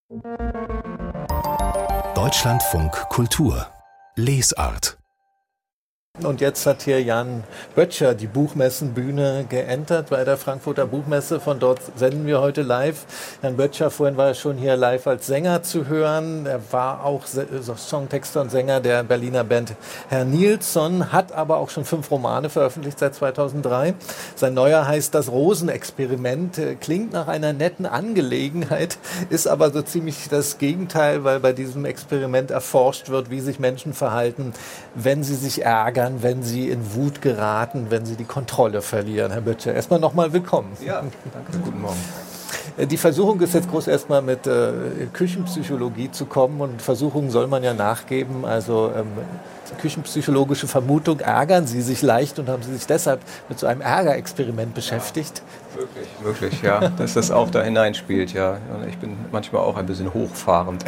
Deutschlandfunk Kultur Lesart. Und jetzt hat hier Jan Böttcher die Buchmessenbühne geentert bei der Frankfurter Buchmesse. Von dort senden wir heute live. Jan Böttcher, vorhin war er schon hier live als Sänger zu hören. Er war auch Songtexter und Sänger der Berliner Band Herr Nilsson, hat aber auch schon 5 Romane veröffentlicht seit 2003. Sein neuer heißt Das Rosenexperiment. Klingt nach einer netten Angelegenheit, ist aber so ziemlich das Gegenteil, weil bei diesem Experiment erforscht wird, wie sich Menschen verhalten, wenn sie sich ärgern, wenn sie in Wut geraten, wenn sie die Kontrolle verlieren. Herr Böttcher, erstmal nochmal willkommen. Ja, danke. Guten Morgen. Die Versuchung ist jetzt groß erstmal mit Küchenpsychologie zu kommen, und Versuchungen soll man ja nachgeben. Also küchenpsychologische Vermutung, ärgern Sie sich leicht und haben Sie sich deshalb mit so einem Ärgerexperiment beschäftigt? Ja, möglich, ja, dass das auch da hineinspielt, ja. Und ich bin manchmal auch ein bisschen hochfahrend.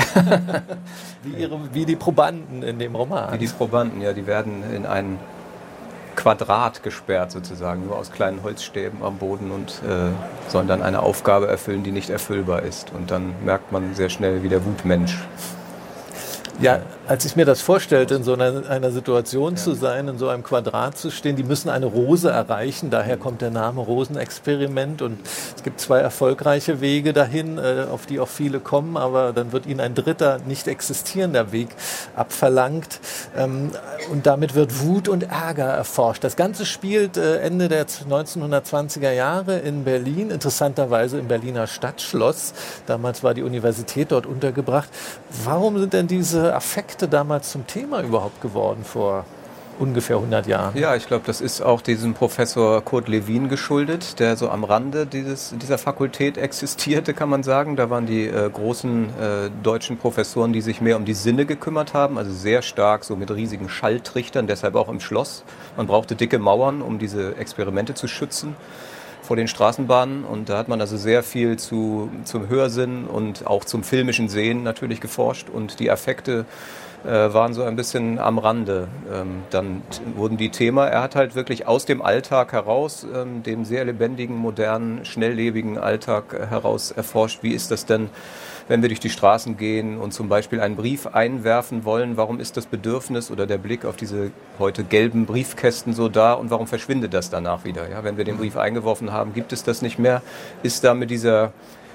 Wie die Probanden in dem Roman. Wie die Probanden, ja, die werden in ein Quadrat gesperrt sozusagen, nur aus kleinen Holzstäben am Boden, und sollen dann eine Aufgabe erfüllen, die nicht erfüllbar ist. Und dann merkt man sehr schnell, wie der Wutmensch. Ja, als ich mir das vorstellte, in so einer Situation zu sein, in so einem Quadrat zu stehen, die müssen eine Rose erreichen, daher kommt der Name Rosenexperiment, und es gibt 2 erfolgreiche Wege dahin, auf die auch viele kommen, aber dann wird ihnen ein dritter, nicht existierender Weg abverlangt, und damit wird Wut und Ärger erforscht. Das Ganze spielt Ende der 1920er Jahre in Berlin, interessanterweise im Berliner Stadtschloss. Damals war die Universität dort untergebracht. Warum sind denn diese Affekte damals zum Thema überhaupt geworden vor ungefähr 100 Jahren? Ja, ich glaube, das ist auch diesem Professor Kurt Lewin geschuldet, der so am Rande dieser Fakultät existierte, kann man sagen. Da waren die großen deutschen Professoren, die sich mehr um die Sinne gekümmert haben, also sehr stark so mit riesigen Schalltrichtern, deshalb auch im Schloss. Man brauchte dicke Mauern, um diese Experimente zu schützen vor den Straßenbahnen, und da hat man also sehr viel zum Hörsinn und auch zum filmischen Sehen natürlich geforscht, und die Affekte waren so ein bisschen am Rande. Dann wurden die Thema, er hat halt wirklich aus dem Alltag heraus, dem sehr lebendigen, modernen, schnelllebigen Alltag heraus erforscht, wie ist das denn, wenn wir durch die Straßen gehen und zum Beispiel einen Brief einwerfen wollen, warum ist das Bedürfnis oder der Blick auf diese heute gelben Briefkästen so da, und warum verschwindet das danach wieder? Ja, wenn wir den Brief eingeworfen haben, gibt es das nicht mehr? Ist da mit dieser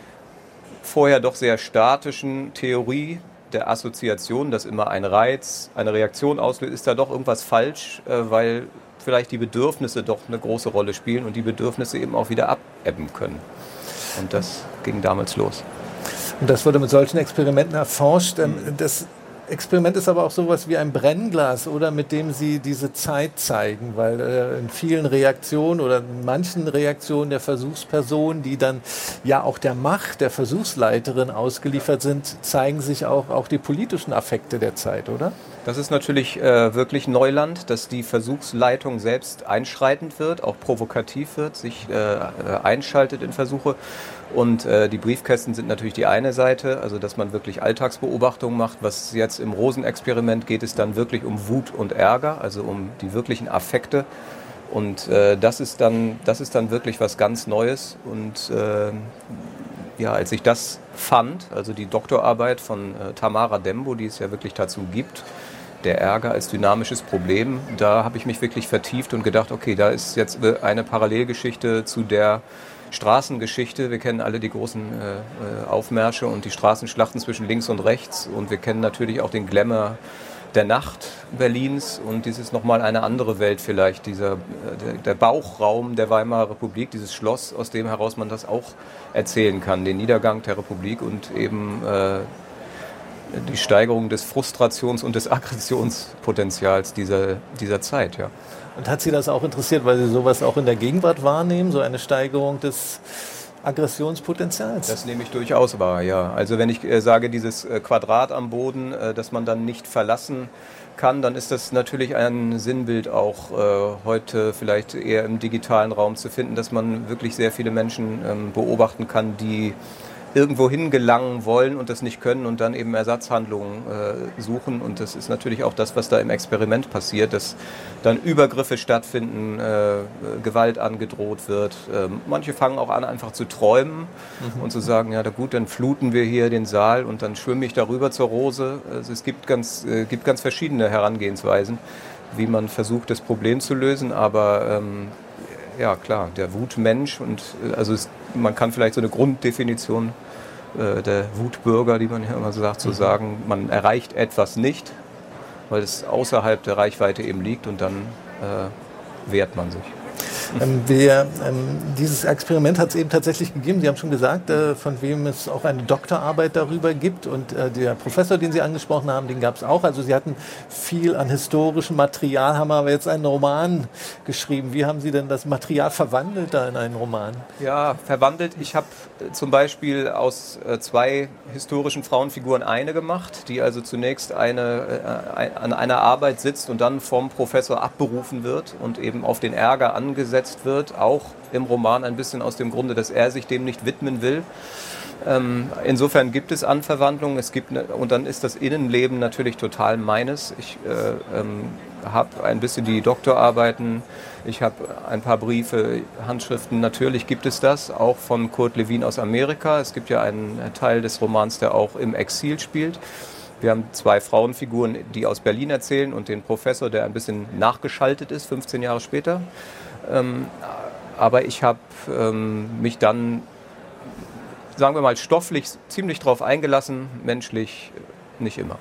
vorher doch sehr statischen Theorie der Assoziation, dass immer ein Reiz eine Reaktion auslöst, ist da doch irgendwas falsch, weil vielleicht die Bedürfnisse doch eine große Rolle spielen und die Bedürfnisse eben auch wieder abebben können. Und das ging damals los. Und das wurde mit solchen Experimenten erforscht. Das Experiment ist aber auch sowas wie ein Brennglas, oder, mit dem Sie diese Zeit zeigen, weil in vielen Reaktionen oder in manchen Reaktionen der Versuchspersonen, die dann ja auch der Macht der Versuchsleiterin ausgeliefert sind, zeigen sich auch die politischen Affekte der Zeit, oder? Das ist natürlich wirklich Neuland, dass die Versuchsleitung selbst einschreitend wird, auch provokativ wird, sich einschaltet in Versuche. Und die Briefkästen sind natürlich die eine Seite, also dass man wirklich Alltagsbeobachtungen macht. Was jetzt im Rosenexperiment geht, es dann wirklich um Wut und Ärger, also um die wirklichen Affekte. Und das ist dann wirklich was ganz Neues. Und ja, als ich das fand, also die Doktorarbeit von Tamara Dembo, die es ja wirklich dazu gibt, der Ärger als dynamisches Problem, da habe ich mich wirklich vertieft und gedacht, okay, da ist jetzt eine Parallelgeschichte zu der Straßengeschichte. Wir kennen alle die großen Aufmärsche und die Straßenschlachten zwischen links und rechts, und wir kennen natürlich auch den Glamour der Nacht Berlins, und dies ist nochmal eine andere Welt vielleicht, der Bauchraum der Weimarer Republik, dieses Schloss, aus dem heraus man das auch erzählen kann, den Niedergang der Republik und eben die Steigerung des Frustrations- und des Aggressionspotenzials dieser Zeit, ja. Und hat Sie das auch interessiert, weil Sie sowas auch in der Gegenwart wahrnehmen, so eine Steigerung des Aggressionspotenzials? Das nehme ich durchaus wahr, ja. Also wenn ich sage, dieses Quadrat am Boden, das man dann nicht verlassen kann, dann ist das natürlich ein Sinnbild auch heute vielleicht eher im digitalen Raum zu finden, dass man wirklich sehr viele Menschen beobachten kann, die irgendwo hingelangen wollen und das nicht können und dann eben Ersatzhandlungen suchen. Und das ist natürlich auch das, was da im Experiment passiert, dass dann Übergriffe stattfinden, Gewalt angedroht wird. Manche fangen auch an, einfach zu träumen und zu sagen, ja gut, dann fluten wir hier den Saal und dann schwimme ich darüber zur Rose. Also es gibt ganz verschiedene Herangehensweisen, wie man versucht, das Problem zu lösen, aber ja klar, der Wutmensch und man kann vielleicht so eine Grunddefinition der Wutbürger, die man ja immer sagt, zu sagen, man erreicht etwas nicht, weil es außerhalb der Reichweite eben liegt und dann wehrt man sich. Dieses Experiment hat es eben tatsächlich gegeben. Sie haben schon gesagt, von wem es auch eine Doktorarbeit darüber gibt. Und der Professor, den Sie angesprochen haben, den gab es auch. Also Sie hatten viel an historischem Material, haben aber jetzt einen Roman geschrieben. Wie haben Sie denn das Material verwandelt da in einen Roman? Ja, verwandelt. Ich habe zum Beispiel aus 2 historischen Frauenfiguren eine gemacht, die also zunächst an einer Arbeit sitzt und dann vom Professor abberufen wird und eben auf den Ärger angesetzt wird, auch im Roman ein bisschen aus dem Grunde, dass er sich dem nicht widmen will. Insofern gibt es Anverwandlungen, und dann ist das Innenleben natürlich total meines. Ich habe ein bisschen die Doktorarbeiten, ich habe ein paar Briefe, Handschriften, natürlich gibt es das, auch von Kurt Lewin aus Amerika. Es gibt ja einen Teil des Romans, der auch im Exil spielt. Wir haben 2 Frauenfiguren, die aus Berlin erzählen und den Professor, der ein bisschen nachgeschaltet ist, 15 Jahre später. Aber ich habe mich dann, sagen wir mal, stofflich ziemlich drauf eingelassen, menschlich nicht immer.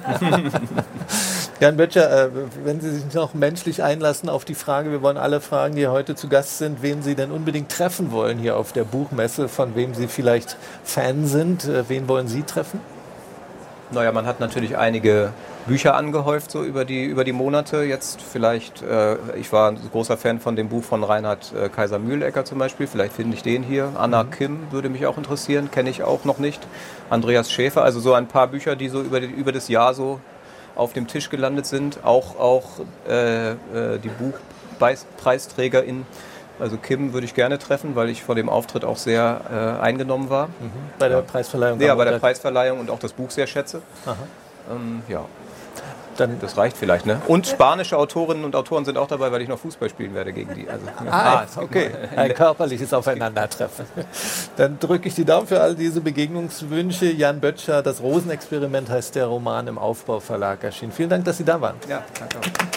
Jan Böttcher, wenn Sie sich noch menschlich einlassen auf die Frage, wir wollen alle fragen, die heute zu Gast sind, wen Sie denn unbedingt treffen wollen hier auf der Buchmesse, von wem Sie vielleicht Fan sind, wen wollen Sie treffen? Naja, man hat natürlich einige Bücher angehäuft so über die Monate jetzt. Vielleicht, ich war ein großer Fan von dem Buch von Reinhard Kaiser-Mühlecker zum Beispiel. Vielleicht finde ich den hier. Anna Kim würde mich auch interessieren, kenne ich auch noch nicht. Andreas Schäfer, also so ein paar Bücher, die so über das Jahr so auf dem Tisch gelandet sind. Auch die Buchpreisträgerin. Also Kim würde ich gerne treffen, weil ich vor dem Auftritt auch sehr eingenommen war. Bei der Preisverleihung? Ja, bei der Preisverleihung und auch das Buch sehr schätze. Ja, dann, das reicht vielleicht, ne? Und spanische Autorinnen und Autoren sind auch dabei, weil ich noch Fußball spielen werde gegen die. Also, okay. Ein körperliches Aufeinandertreffen. Dann drücke ich die Daumen für all diese Begegnungswünsche. Jan Böttcher, das Rosenexperiment heißt der Roman, im Aufbau Verlag erschienen. Vielen Dank, dass Sie da waren. Ja, danke auch.